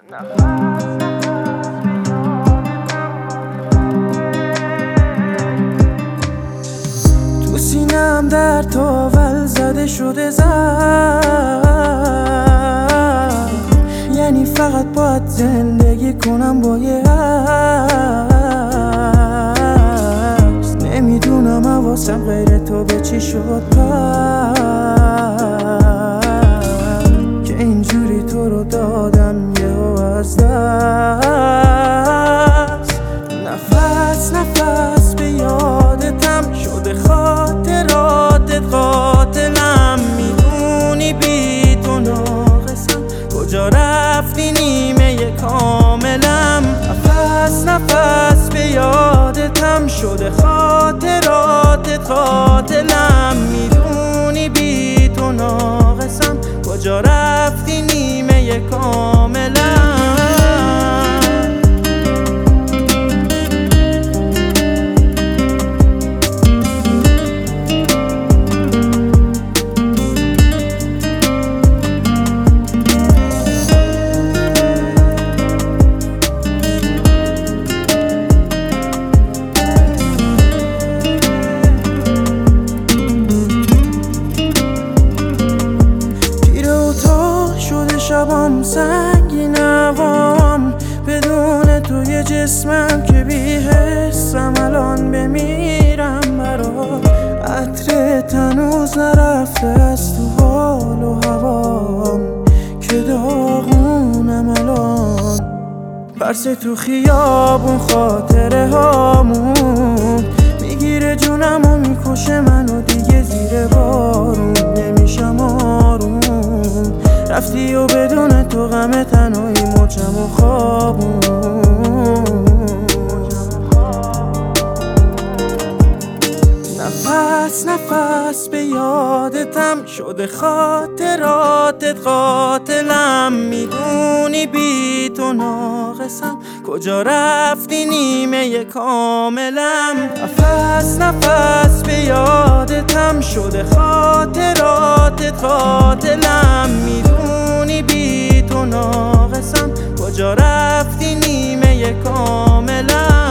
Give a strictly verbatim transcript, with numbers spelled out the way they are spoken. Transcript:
تو سینم در تاول زده شده زد، یعنی فقط باید زندگی کنم با یه عکس. نمیدونم حواسم غیر تو به چی شد پس که اینجوری تو رو دادم یهو از دست. نفس نفس به یادتم شده، خاطراتت قاتلم. میدونی بی تو ناقصم، کجا رفتی نیمه کاملم. نفس نفس به یادتم شده، خاطراتت قاتلم. میدونی بی تو ناقصم، کجا رفتی نیمه کاملم. شبام سنگین نوام، بدون تو یه جسمم که بی حسم. الان بمیرم برات، عطرت هنوز نرفته از تو حال و هوام که داغونم الان. برس تو خیابون خاطره هامون، میگیره جونم و میکشه منو دیگه. زیر بارون نمیشم آروم، رفتی و بدون تو غم تنهایی مچم و خوابون. نفس نفس به یادتم شده، خاطراتت قاتلم. میدونی بی تو ناقصم، کجا رفتی نیمه کاملم. نفس نفس به یادتم شده، خاطراتت قاتلم. میدونی بی تو ناقصم، کجا رفتی نیمه کاملم.